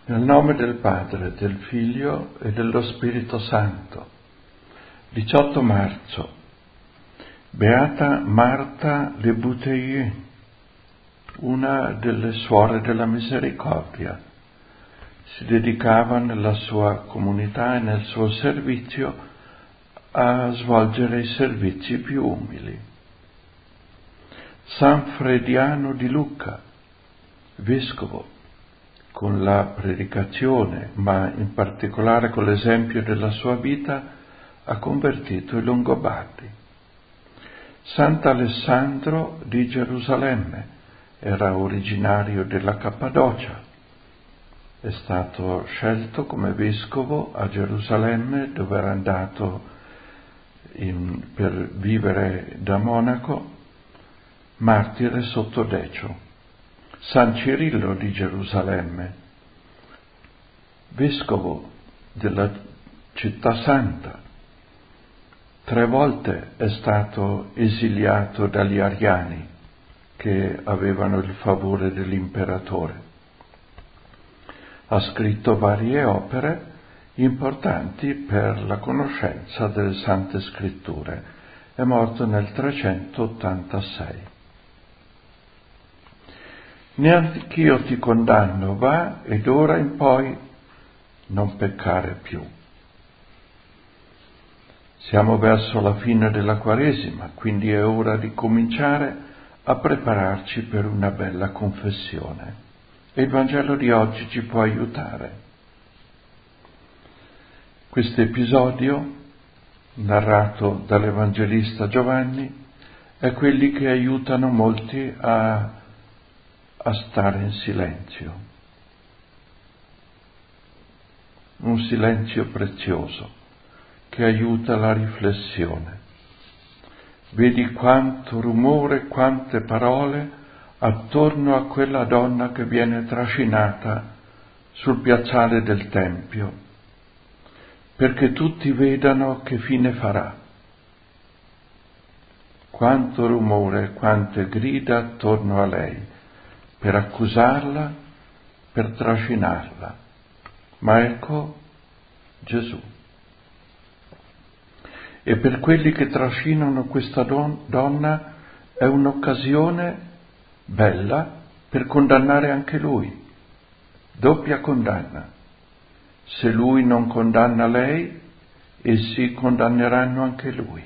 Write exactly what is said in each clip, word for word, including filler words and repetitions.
Nel nome del Padre, del Figlio e dello Spirito Santo. diciotto marzo. Beata Marta Le Bouteiller, una delle suore della misericordia. Si dedicava nella sua comunità e nel suo servizio a svolgere i servizi più umili. San Frediano di Lucca, vescovo, con la predicazione, ma in particolare con l'esempio della sua vita, ha convertito i Longobardi. Sant'Alessandro di Gerusalemme era originario della Cappadocia. È stato scelto come vescovo a Gerusalemme, dove era andato in, per vivere da monaco, martire sotto Decio. San Cirillo di Gerusalemme, vescovo della città santa, tre volte è stato esiliato dagli ariani che avevano il favore dell'imperatore. Ha scritto varie opere importanti per la conoscenza delle Sante Scritture. È morto nel trecentottantasei. Neanch'io ti condanno, va ed ora in poi non peccare più. Siamo verso la fine della Quaresima, quindi è ora di cominciare a prepararci per una bella confessione. E il Vangelo di oggi ci può aiutare. Questo episodio, narrato dall'Evangelista Giovanni, è quelli che aiutano molti a a stare in silenzio, un silenzio prezioso che aiuta la riflessione. Vedi quanto rumore, quante parole attorno a quella donna che viene trascinata sul piazzale del Tempio, perché tutti vedano che fine farà. Quanto rumore, quante grida attorno a lei, per accusarla, per trascinarla. Ma ecco Gesù. E per quelli che trascinano questa don- donna è un'occasione bella per condannare anche lui. Doppia condanna. Se lui non condanna lei, essi condanneranno anche lui.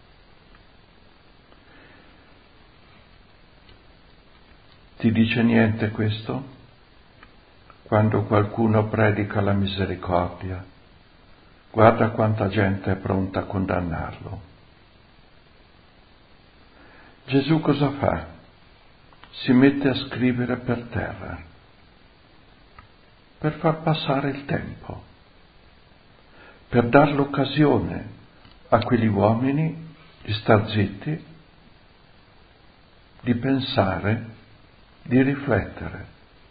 Ti dice niente questo? Quando qualcuno predica la misericordia, guarda quanta gente è pronta a condannarlo. Gesù cosa fa? Si mette a scrivere per terra, per far passare il tempo, per dar l'occasione a quegli uomini di star zitti, di pensare, di riflettere.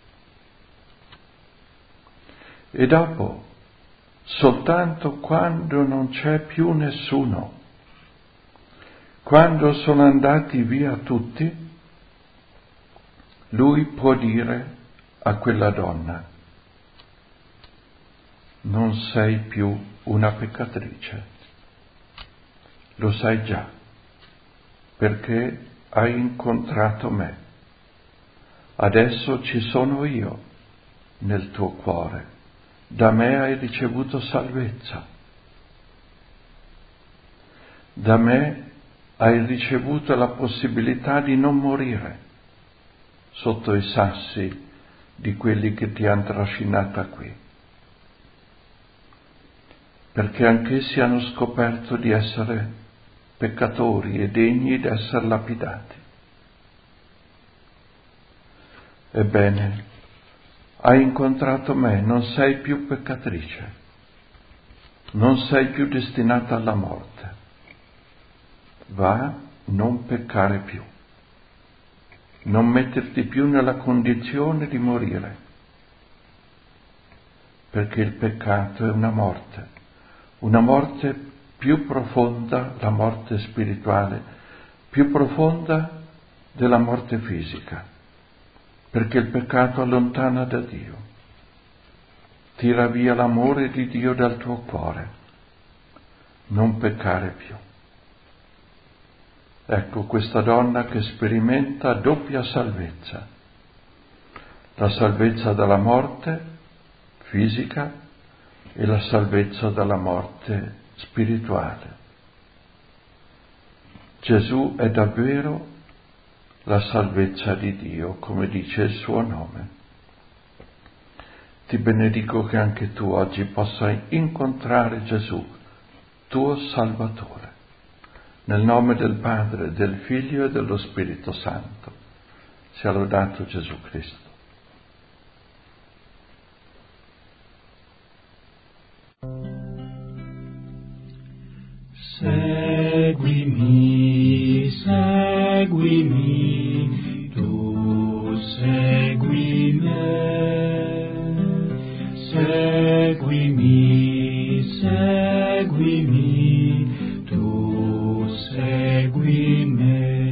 E dopo, soltanto quando non c'è più nessuno, quando sono andati via tutti, lui può dire a quella donna: non sei più una peccatrice, lo sai già, perché hai incontrato me. Adesso ci sono io nel tuo cuore, da me hai ricevuto salvezza, da me hai ricevuto la possibilità di non morire sotto i sassi di quelli che ti hanno trascinata qui, perché anch'essi hanno scoperto di essere peccatori e degni di essere lapidati. Ebbene, hai incontrato me, non sei più peccatrice, non sei più destinata alla morte. Va, non peccare più, non metterti più nella condizione di morire, perché il peccato è una morte, una morte più profonda, la morte spirituale, più profonda della morte fisica, perché il peccato allontana da Dio. tira via l'amore di Dio dal tuo cuore, non peccare più. Ecco questa donna che sperimenta doppia salvezza, la salvezza dalla morte fisica e la salvezza dalla morte spirituale. Gesù è davvero la salvezza di Dio, come dice il suo nome. Ti benedico che anche tu oggi possa incontrare Gesù, tuo Salvatore, nel nome del Padre, del Figlio e dello Spirito Santo. Sia lodato Gesù Cristo. Seguimi, seguimi, tu segui me. Seguimi, seguimi, tu segui me.